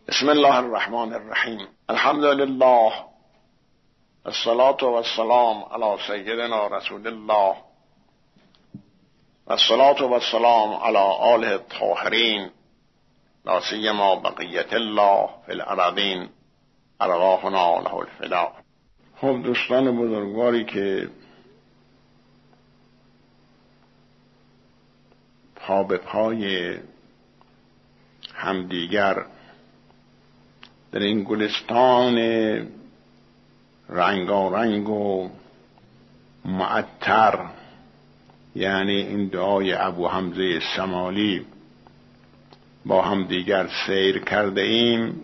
بسم الله الرحمن الرحیم. الحمد لله، الصلاة والسلام علی سیدنا رسول الله والصلاة والسلام علی آله الطاهرین، لا سیما بقیة الله فی الارضین، ارواحنا له الفداء. خب دوستان بزرگواری که پا به پای همدیگر در این گلستان رنگارنگ و معطر، یعنی این دعای ابو حمزه سمالی، با هم دیگر سیر کرده ایم،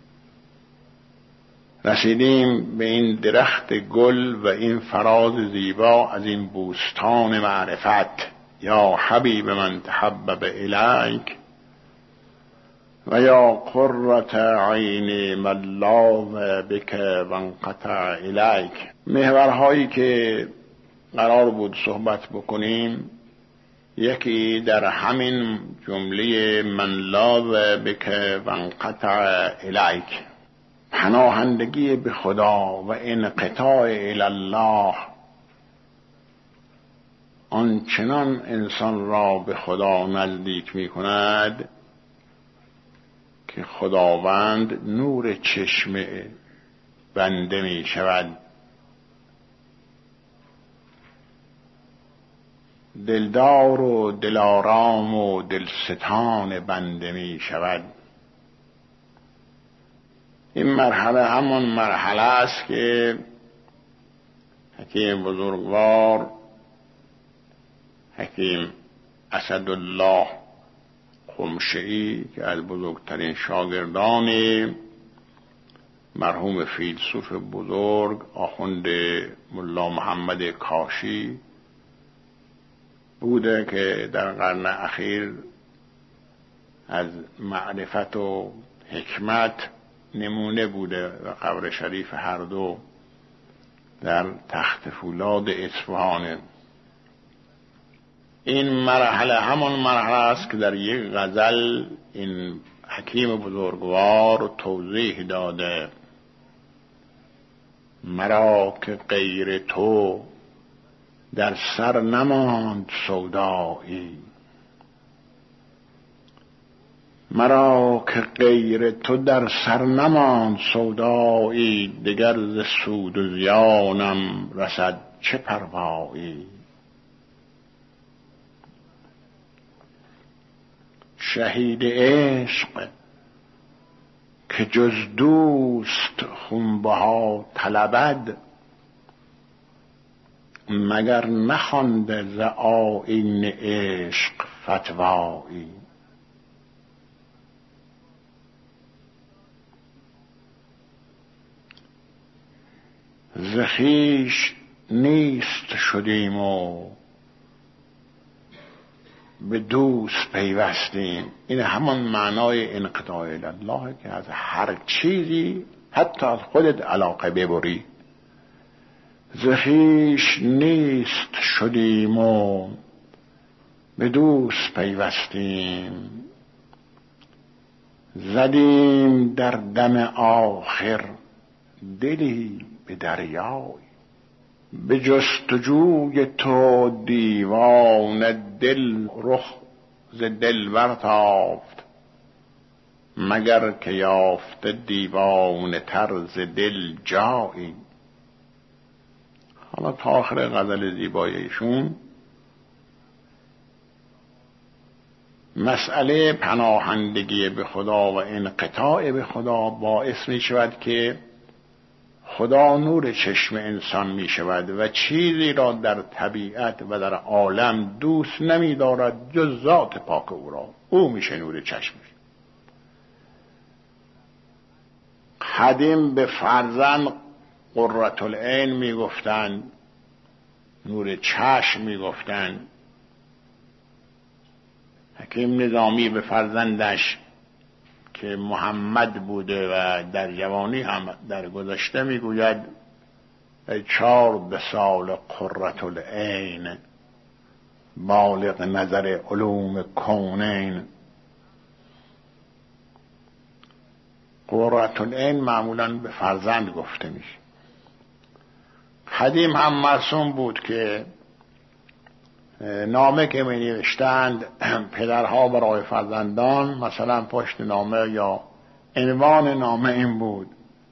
رسیدیم به این درخت گل و این فراز زیبا از این بوستان معرفت. یا حبیب من تحبب الیک و یا قرة عین من لاذ بک وانقطع الیک. محورهایی که قرار بود صحبت بکنیم، یکی در همین جمله من لاذ بک وانقطع الیک، پناهندگی به خدا و انقطاع الی الله، آنچنان انسان را به خدا نزدیک می کند که خداوند نور چشم بنده می شود، دلدار و دلارام و دلستان بنده می شود. این مرحله همان مرحله است که حکیم بزرگوار حکیم اسدالله خمشه‌ای که از بزرگترین شاگردان مرحوم فیلسوف بزرگ آخوند ملا محمد کاشی بوده، که در قرن اخیر از معرفت و حکمت نمونه بوده و قبر شریف هر دو در تخت فولاد اصفهان. این مرحله همان مرحله است که در یک غزل این حکیم بزرگوار توضیح داده: مرا که غیر تو در سر نماند سودایی، مرا که غیر تو در سر نماند سودایی، دگر ز سود و زیانم رسد چه پروایی. شهید عشق که جز دوست خونبها طلبد، مگر نخوانده ز آیین عشق فتوایی. ز خویش نیست شدیم و به دوست پیوستیم. این همان معنای انقطاع الله، که از هر چیزی حتی از خودت علاقه ببری. ز خویش نیست شدیم و به دوست پیوستیم، زدیم در دم آخر دلی به دریای. به جستجوی تو دیوان دل رخ ز دلبر تافت، مگر که یافته دیوانه تر ز دل جایی. حالا تا آخر غزل زیبای ایشون مسئله پناهندگی به خدا و انقطاع به خدا باعث می شود که خدا نور چشم انسان می شود و چیزی را در طبیعت و در عالم دوست نمی دارد جز ذات پاک او را. او میشه نور چشمش. قدیم به فرزند قرة العین می گفتند، نور چشم می گفتند. حکیم نظامی به فرزندش که محمد بوده و در جوانی هم در گذشته میگوید: ای 14 سال قرة العین، بالغ نظر علوم کونین. قرةالعین معمولا به فرزند گفته میشه. قدیم هم مرسوم بود که نامه که می نوشتند پدرها برای فرزندان، مثلا پشت نامه یا عنوان نامه این بود: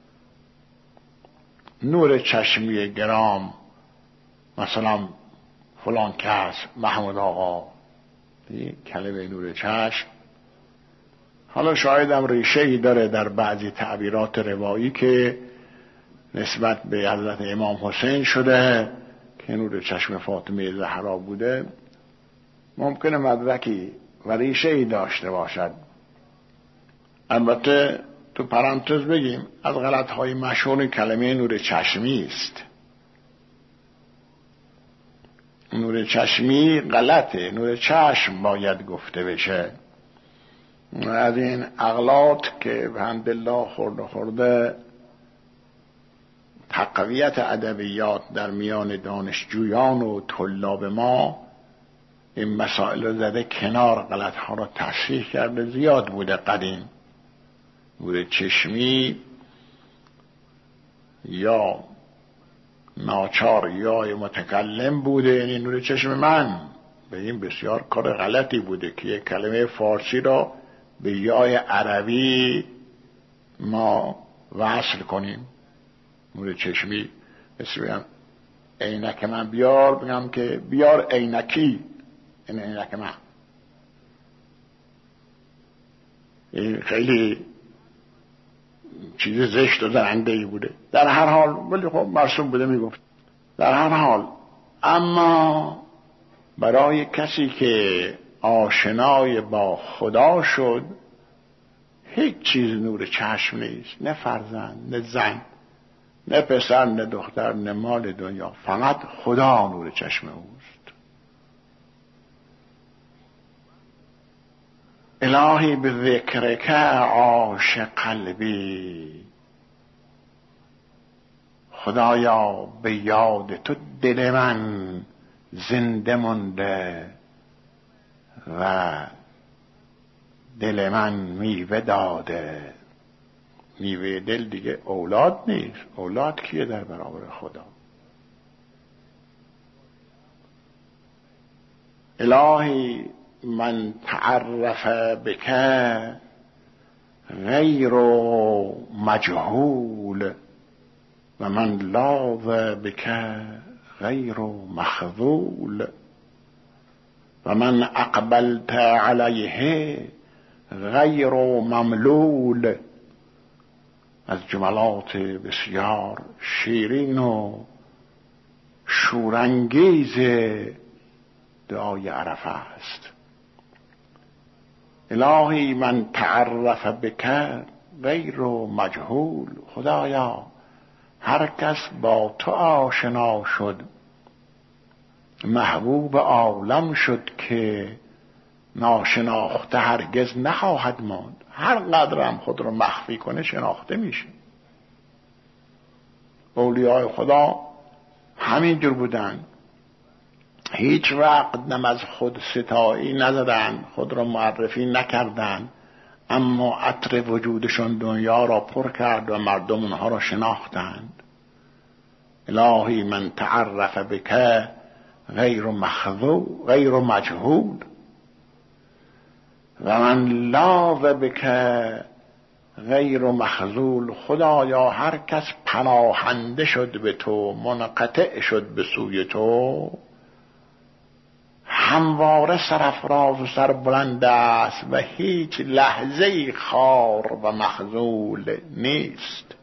نور چشمی گرام، مثلا فلان کس، محمود آقا، کلمه نور چشم. حالا شاید هم ریشه ای داره در بعضی تعبیرات روایی که نسبت به حضرت امام حسین شده که نور چشم فاطمه زهرا بوده. ممکنه مدرکی و ریشه ای داشته باشد. البته تو پرانتز بگیم از غلط‌های مشهور کلمه نور چشمی است. نور چشمی غلطه، نور چشم باید گفته بشه. از این اغلاط که الحمدلله خورده تقویت ادبیات در میان دانشجویان و طلاب ما این مسائل رو زده کنار، غلط‌ها رو تصحیح کرده. زیاد بوده قدیم نور چشمی یا ناچار یا متکلم بوده، یعنی نور چشم من. به این بسیار کار غلطی بوده که یک کلمه فارسی را به یای عربی ما وصل کنیم. نور چشمی مثل بگم عینک من بیار، بگم که بیار عینکی، این عینک من. این خیلی چیز زشت و زننده ای بوده. در هر حال ولی خب مرسوم بوده میگفت. در هر حال اما برای کسی که آشنای با خدا شد هیچ چیز نور چشم نیست، نه فرزند، نه زن، نه پسر، نه دختر، نه مال دنیا. فقط خدا نور چشم اوست. الهی به ذکرک عاش قلبی، خدایا به یاد تو دل من زنده مونده و دل من میوه داده. میوه دل دیگه اولاد نیست. اولاد کیه در برابر خدا؟ الهی من تعرف بک غیر مجهول و من لاذ بک غیر مخذول و من اقبلت علیه غیر مملول. از جملات بسیار شیرین و شورانگیز دعای عرفه است. الهی من تعرف بک غیر مجهول، خدایا هر کس با تو آشنا شد محبوب عالم شد که ناشناخته هرگز نخواهد ماند. هر قدرم خود رو مخفی کنه شناخته میشه. اولیاء خدا همینجور بودن، هیچ وقت نم از خود ستایی نزدن، خود را معرفی نکردن، اما عطر وجودشون دنیا را پر کرد و مردم اونها را شناختند. الهی من تعرف بک غیر مجهول و من لاذ بک غیر مخذول. خدایا هر کس پناهنده شد به تو، منقطع شد به سوی تو، همواره سرافراز و سربلند است و هیچ لحظه‌ای خار و مخذول نیست.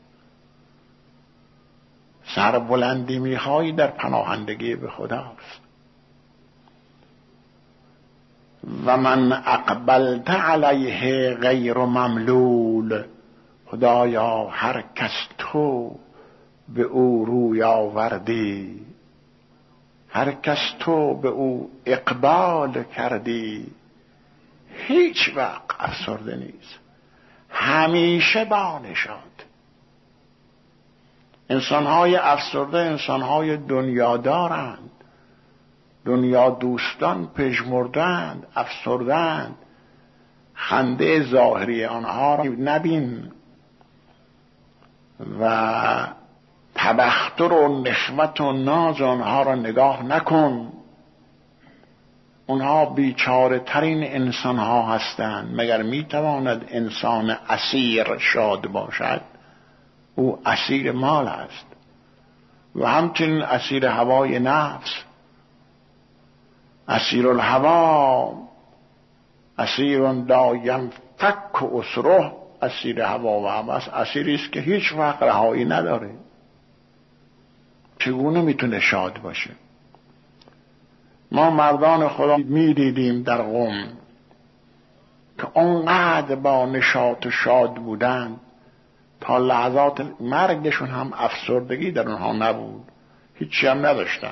سربلندی می‌خوای در پناهندگی به خداست. و من اقبلت علیه غیر مملول، خدایا هر کس تو به او روی آوردی، هر کس تو به او اقبال کردی، هیچ وقت افسرده نیست، همیشه بانشاد. انسانهای افسرده انسانهای دنیا دارند، دنیا دوستان پژمردند، افسردند. خنده ظاهری آنها را نبین، و تبختر و نخوت و ناز آنها را نگاه نکن. اونها بیچاره ترین انسان ها هستند. مگر میتواند انسان اسیر شاد باشد؟ او اسیر مال است و همچنین اسیر هوای نفس. اسیر الهوا اسیر دایم فک و اسره. اسیر هوا و هوس اسیری است که هیچ وقت رهایی نداره. چگونه میتونه شاد باشه؟ ما مردان خدا میدیدیم در قم که اونقدر با نشاط و شاد بودند تا لحظات مرگشون هم افسردگی در اونها نبود، هیچی هم نداشتن.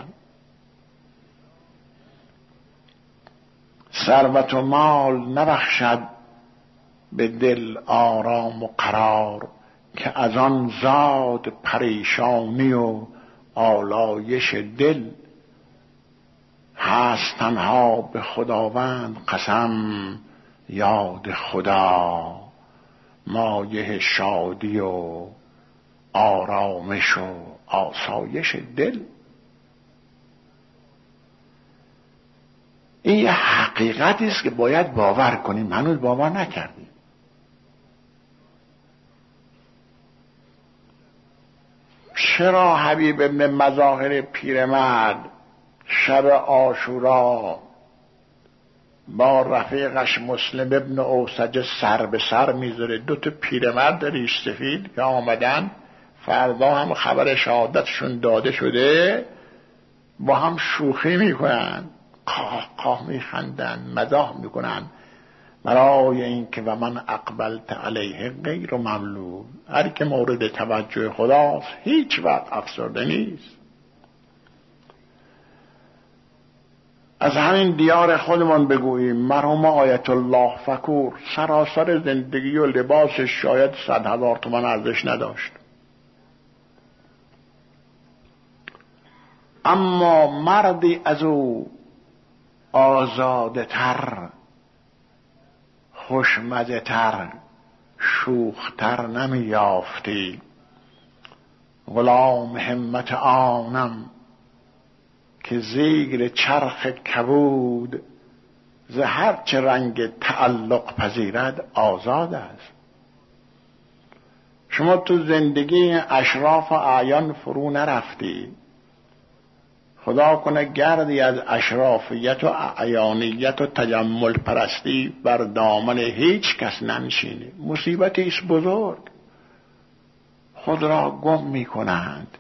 ثروت و مال نبخشد به دل آرام و قرار، که از آن زاد پریشانی و آلایش دل. هست تنها به خداوند قسم، یاد خدا مایه شادی و آرامش و آسایش دل. این یه حقیقتی است که باید باور کنیم. هنوز باور نکردیم. چرا حبیب ابن مظاهر پیرمرد شب عاشورا با رفیقش مسلم ابن اوسج سر به سر میذاره؟ دو تا پیرمرد ریش سفید که آمدن، فردا هم خبر شهادتشون داده شده، با هم شوخی میکنن، قاه قاه میخندن، مزاح میکنن، برای این که و من اقبلت علیه غیر مملول. هر که مورد توجه خداست هیچ وقت افسرده نیست. از همین دیار خودمان بگوییم مرحوم آیت الله فکور سراسر زندگی و لباسش شاید 100,000 تومان ارزش نداشت، اما مردی از او آزاده تر، خوشمزه تر، شوختر نمی یافتی. غلام همت آنم که زیر چرخ کبود، ز هر چه رنگ تعلق پذیرد آزاد است. شما تو زندگی اشراف و اعیان فرو نرفتی. خدا کنه گردی از اشرافیت و اعیانیت و تجمل پرستی بر دامن هیچ کس ننشینه. مصیبتی است بزرگ. خود را گم می کنند.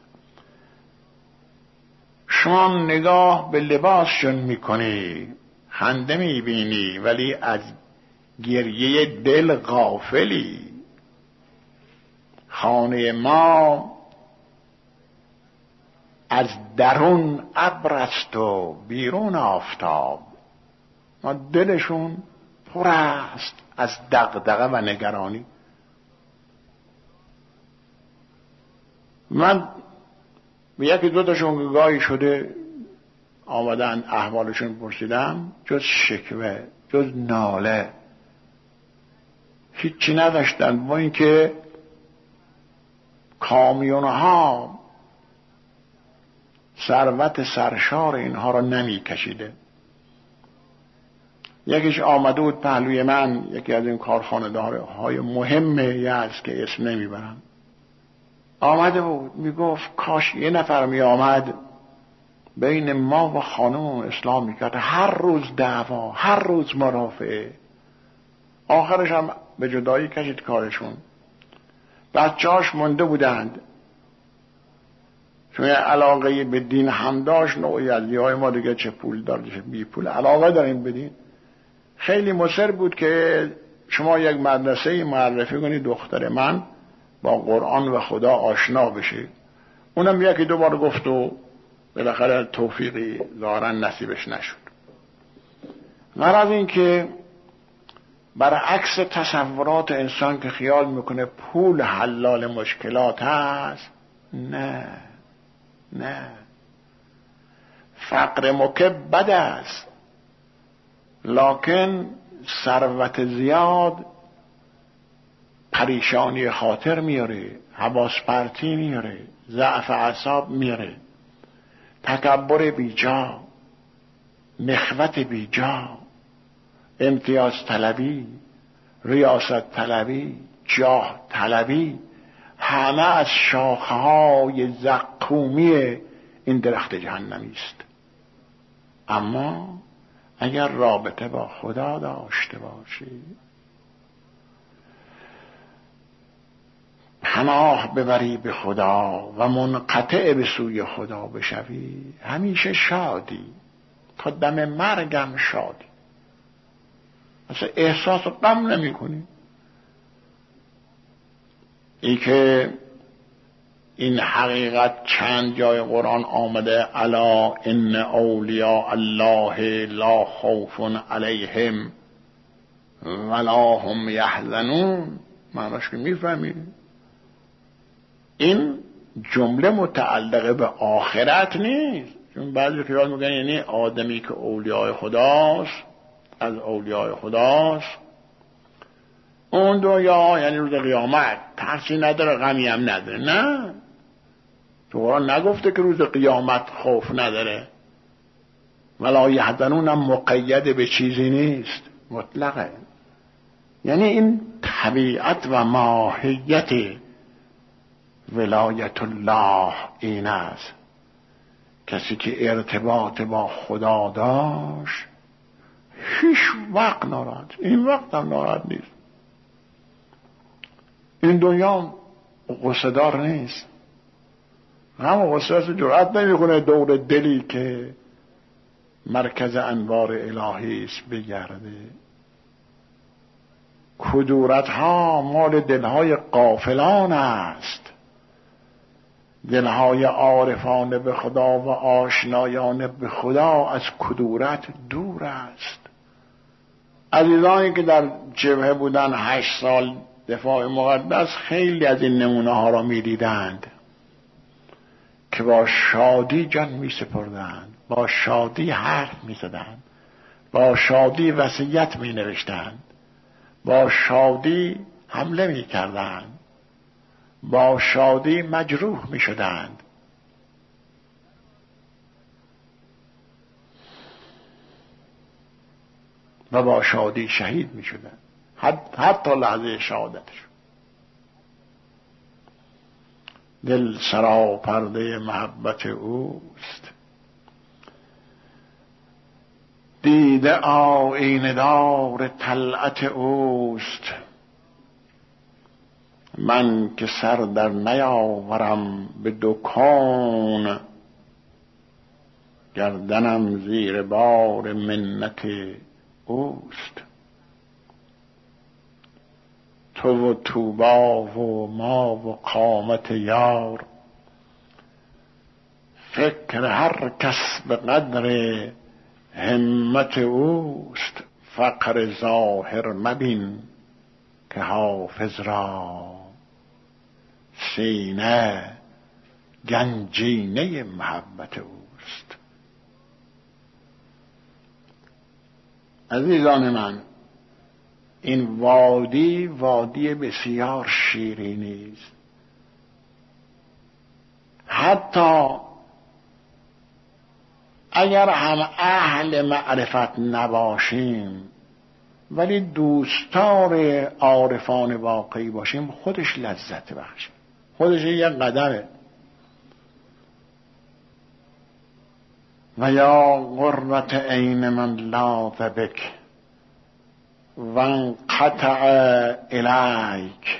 شما نگاه به لباسشون می کنی، خنده می بینی، ولی از گریه دل غافلی. خانه ما از درون ابر است و بیرون آفتاب. ما دلشون پر است از دغدغه و نگرانی. من به یکی دو تاشون گاهی شده آمدن احوالشون پرسیدم، جز شکوه جز ناله هیچی نداشتن، با اینکه کامیونها ثروت سرشار اینها را نمی کشیده. یکیش آمده بود پهلوی من، یکی از این کارخانه‌دارهای مهم یزد که اسم نمیبرم، آمده بود میگفت کاش یه نفر می آمد بین ما و خانم اسلام میکرد. هر روز دعوا، هر روز مرافعه، آخرش هم به جدایی کشید کارشون. بچه‌هاش مونده بودند، چون علاقه به دین هم داشت. نوعی از دیهای ما دیگه چه پول دار چه بی پول علاقه داریم به دین. خیلی مصر بود که شما یک مدرسه معرفی کنید دختر من با قرآن و خدا آشنا بشه. اونم یکی دو بار گفت و بالاخره توفیقی ظاهرا نصیبش نشد. غرض این که برعکس تصورات انسان که خیال میکنه پول حلال مشکلات هست، نه، فقر مکب بد است، لکن ثروت زیاد پریشانی خاطر میاره، حواس پرتی میاره، ضعف اعصاب میاره، تکبر بیجا، نخوت بیجا، امتیاز طلبی، ریاست طلبی، جاه طلبی، همه از شاخه‌های زقومی این درخت جهنمی است. اما اگر رابطه با خدا داشته باشی، پناه ببری به خدا و منقطع به سوی خدا بشوی، همیشه شادی، تا دم مرگم شادی، اصلا احساس غم نمی کنی. ای که این حقیقت چند جای قرآن آمده، الا ان اولیاء الله لا خوف علیهم ولا هم یحزنون، معناش که میفهمید این جمله متعلقه به آخرت نیست. چون بعضی خیال میگن یعنی آدمی که اولیاء خداست، از اولیاء خداست، اون دنیا یعنی روز قیامت ترسی نداره، غمی هم نداره. نه، تو قرآن نگفته که روز قیامت خوف نداره. ولا یحزنون هم مقید به چیزی نیست، مطلقه. یعنی این طبیعت و ماهیت ولایت الله این است. کسی که ارتباط با خدا داشت هیچ وقت ناراحت، این وقت هم ناراحت نیست. این دنیا غصه دار نیست، هم غصه جرأت نمیکنه دور دلی که مرکز انوار الهی است بگرده. کدورت ها مال دلهای غافلان است، دلهای عارفان به خدا و آشنایان به خدا از کدورت دور است. عزیزانی که در جبهه بودن 8 سال دفاع مقدس خیلی از این نمونه ها را می دیدند که با شادی جان می سپردند، با شادی حرف می زدند، با شادی وصیت می نوشتند، با شادی حمله می کردند، با شادی مجروح می شدند. و با شادی شهید می شدند، حتی لحظه شهادتش. دل سراپرده محبت اوست، دیده آیینه دار طلعت اوست. من که سر در نیاورم به دکان، گردنم زیر بار منت اوست. تو و توبا و ما و قامت یار، فکر هر کس به قدر همت اوست. فقر ظاهر مبین که حافظ را، سینه گنجینه محبت اوست. عزیزان من، این وادی بسیار شیرینی است. حتی اگر هم اهل معرفت نباشیم ولی دوستار عارفان واقعی باشیم، خودش لذت بخشه، خودش یک قدمه. و یا قرة عین من لاذ بک و انقطع الیک.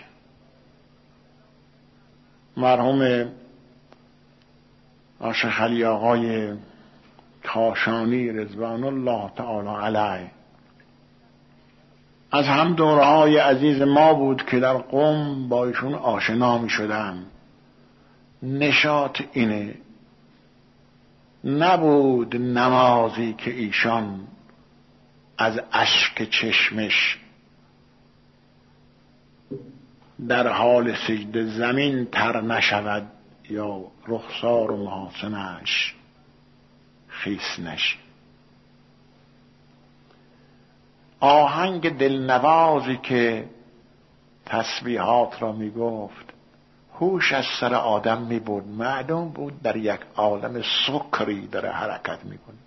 مرحوم شیخ علی آقای کاشانی رضوان الله تعالی علیه از هم دورهای عزیز ما بود که در قم با ایشون آشنا می شدم. نشاط اینه، نبود نمازی که ایشان از اشک چشمش در حال سجده زمین تر نشود یا رخسار و محاسنش خیس نشد. آهنگ دلنوازی که تسبیحات را میگفت، هوش از سر آدم میبرد، معلوم بود در یک عالم سکری داره حرکت میکنه.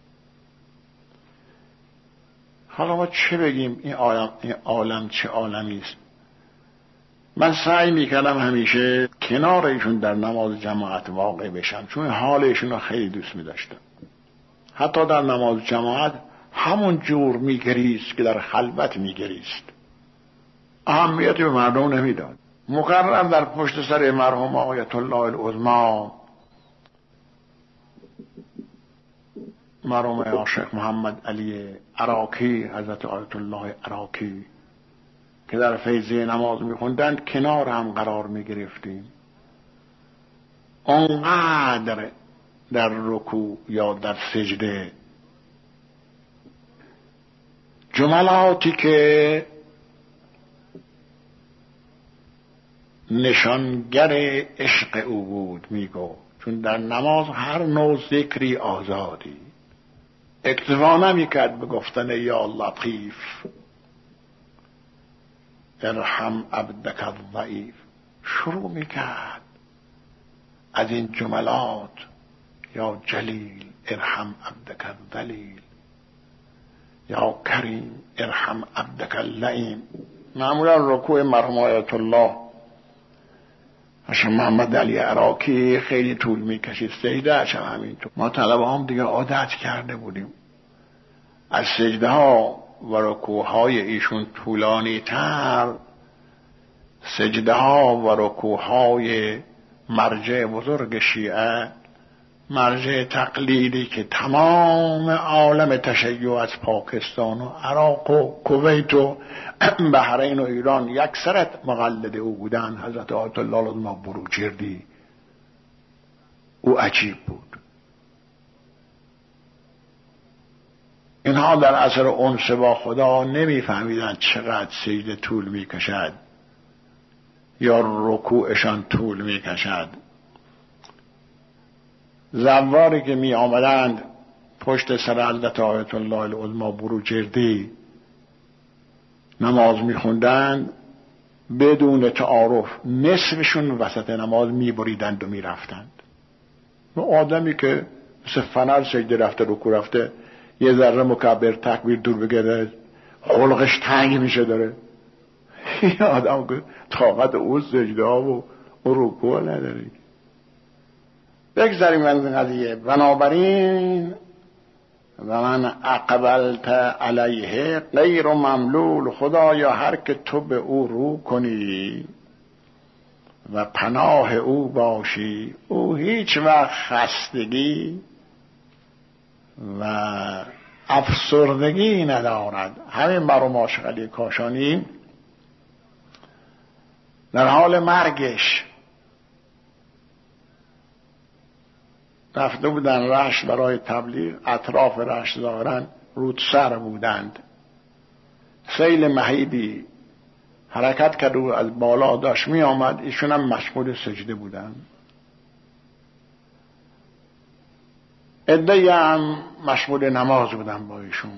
حالا ما چه بگیم این عالم چه عالمی است؟ من سعی میکردم همیشه کنار ایشون در نماز جماعت واقع بشم، چون حال ایشون رو خیلی دوست میداشتم. حتی در نماز جماعت همون جور میگریست که در خلوت میگریست، اهمیتی به مردم نمیداد. مقرر در پشت سر مرحوم آیت الله العظمی مرحوم عاشق محمد علی عراقی، حضرت آیت الله عراقی که در فیضه نماز میخوندند کنار هم قرار میگرفتیم. اونقدر در رکوع یا در سجده جملاتی که نشانگر عشق او بود میگو، چون در نماز هر نوع ذکری آزادی، اکتفا نمیکرد به گفتن یا لطیف ارحم عبدک الضعیف، شروع میکرد از این جملات یا جلیل ارحم عبدک الذلیل، یا کریم ارحم عبدک اللئیم. معمولا رکوع مرحوم آیت الله عاشق محمد علی عراقی خیلی طول میکشید، سجده اش هم همینطور. ما طلبه هم دیگه عادت کرده بودیم از سجده ها و رکوع های ایشون طولانی تر سجده ها و رکوع های مرجع بزرگ شیعه، مرجع تقلیدی که تمام عالم تشیع از پاکستان و عراق و کویت و بحرین و ایران یکسرت مقلد او بودن، حضرت آیت الله العظمی بروجردی، او عجیب بود. اینها در اثر انس با خدا نمیفهمیدن چقدر سجده طول میکشد یا رکوعشان طول میکشد. زواری که می آمدند پشت سر حضرت آیت الله العظمی بروجردی نماز می خوندند، بدون تعارف نصفشون وسط نماز می بریدند و می رفتند. و آدمی که مثل فنر سجده رفته رکوع رفته یه ذره مکبر تکبیر دور بگیره خلقش تنگ میشه داره. این آدم که طاقت او سجده ها و رکوع نداره. بگذاریم از این قضیه. بنابراین و من اقبلت علیه غیر مملول، خدایا هر که تو به او رو کنی و پناه او باشی، او هیچ وقت خستگی و افسردگی ندارد. همین مرحوم عاشق علی کاشانی در حال مرگش رفته بودن رشت برای تبلیغ، اطراف رشت ظاهرا رودسر بودند، سیل مهیبی حرکت کرد و از بالا داشت می آمد، ایشون هم مشغول سجده بودند. عده‌ای هم مشغول نماز بودن با ایشون.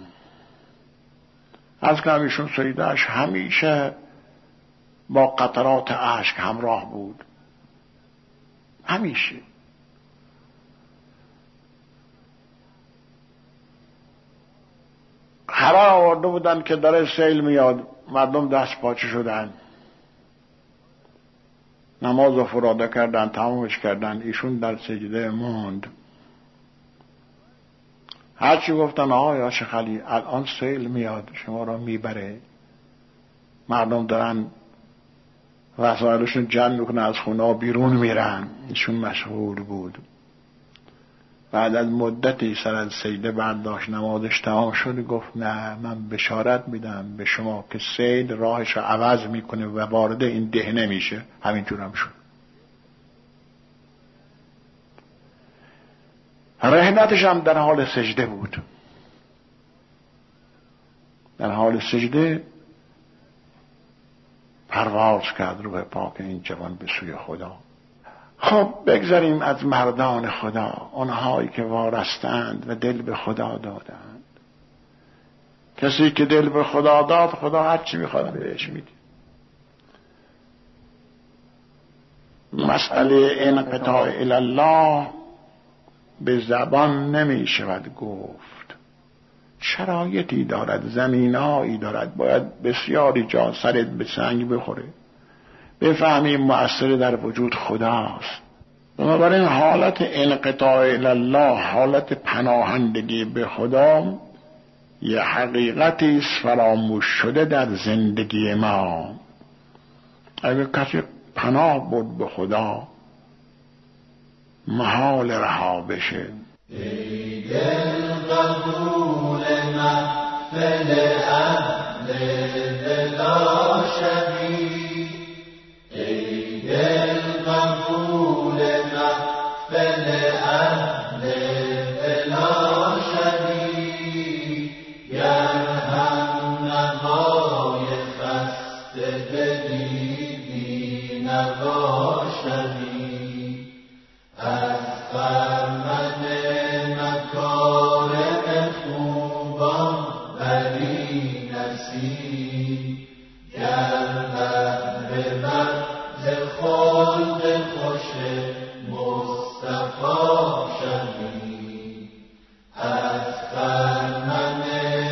از کنم ایشون سجده‌اش همیشه با قطرات اشک همراه بود، همیشه. خبر آورده بودن که داره سیل میاد، مردم دست پاچه شدن، نماز رو فراده کردن، تمامش کردن، ایشون در سجده ماند. هرچی گفتن آقای عاشق علی الان سیل میاد شما را میبره، مردم دارن وسایلشون جمع میکنن از خونه بیرون میرن، ایشون مشغول بود. بعد از مدتی سر از سجده برداشت، نمازش تمام شد، گفت نه، من بشارت میدم به شما که سیل راهش رو عوض میکنه و وارد این ده نمیشه. همینطور هم شد. رحلتش هم در حال سجده بود، در حال سجده پرواز کرد روح پاک این جوان به سوی خدا. خب بگذاریم از مردان خدا، اونهایی که وارستند و دل به خدا دادند. کسی که دل به خدا داد، خدا هر چی میخواد بهش میده. مسئله انقطاع الله به زبان نمی شود گفت، شرایطی دارد، زمینهایی دارد، باید بسیاری جا سرت به سنگ بخوره بفهمی مؤثر در وجود خداست. بنابراین حالت انقطاع الله، حالت پناهندگی به خدا، یه حقیقتی است فراموش شده در زندگی ما. اگر کسی پناه بود به خدا محال رها بشه. ای دل قبول محفل اهل بلا شبی، ای دل قبول محفل اهل بلا شبی، گر هم نهای خسته بدیدی نباشدی، از خرمن مکارم خوبان بری نصیب، گر بهره بر ز خلق خوش مصطفی شوی، از خرمن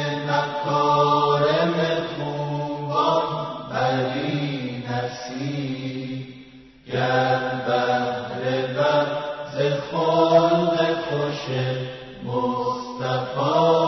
مکارم خوبان بری نصیب، گر بهره بر ز خلق خوش مصطفی